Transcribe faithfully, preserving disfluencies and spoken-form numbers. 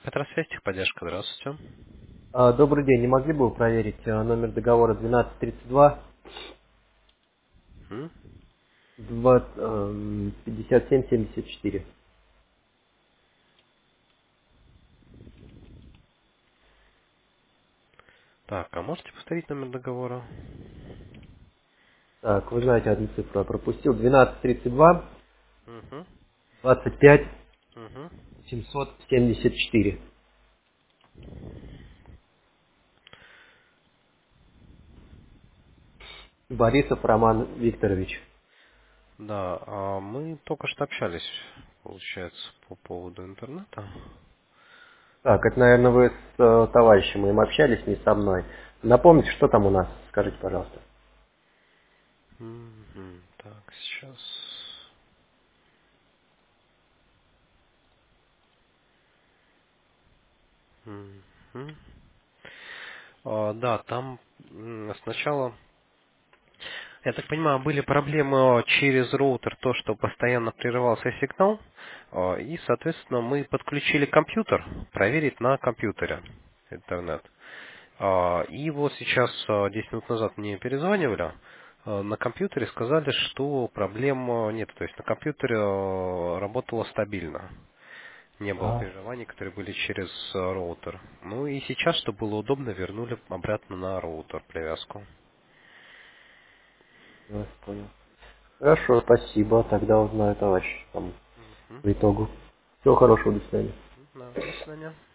Петросвязь, техподдержка, здравствуйте. А, Добрый день. Не могли бы вы проверить э, номер договора двенадцать тридцать два М? два эм, пятьдесят семь семьдесят четыре? Так, а можете повторить номер договора? Так, вы знаете одну цифру, я пропустил. двенадцать тридцать два Угу. двадцать пять Угу. семьсот семьдесят четыре. Борисов Роман Викторович. Да, а мы только что общались, получается, по поводу интернета. Так, это, наверное, вы с э, товарищем моим общались, не со мной. Напомните, что там у нас? Скажите, пожалуйста. Мгм. Так, сейчас. Мгм. А, да, там м, сначала, я так понимаю, были проблемы через роутер, то, что постоянно прерывался сигнал, а, и, соответственно, мы подключили компьютер, проверить на компьютере интернет. А, И вот сейчас, а, десять минут назад мне перезванивали, а, на компьютере сказали, что проблем а, нет. То есть на компьютере а, работало стабильно. Не было Ага, прерываний, которые были через а, роутер. Ну и сейчас, чтобы было удобно, вернули обратно на роутер привязку. я вас понял. Хорошо, спасибо. Тогда узнаю товарищ там Мгм. по итогу. Всего хорошего, до свидания. Да, до свидания.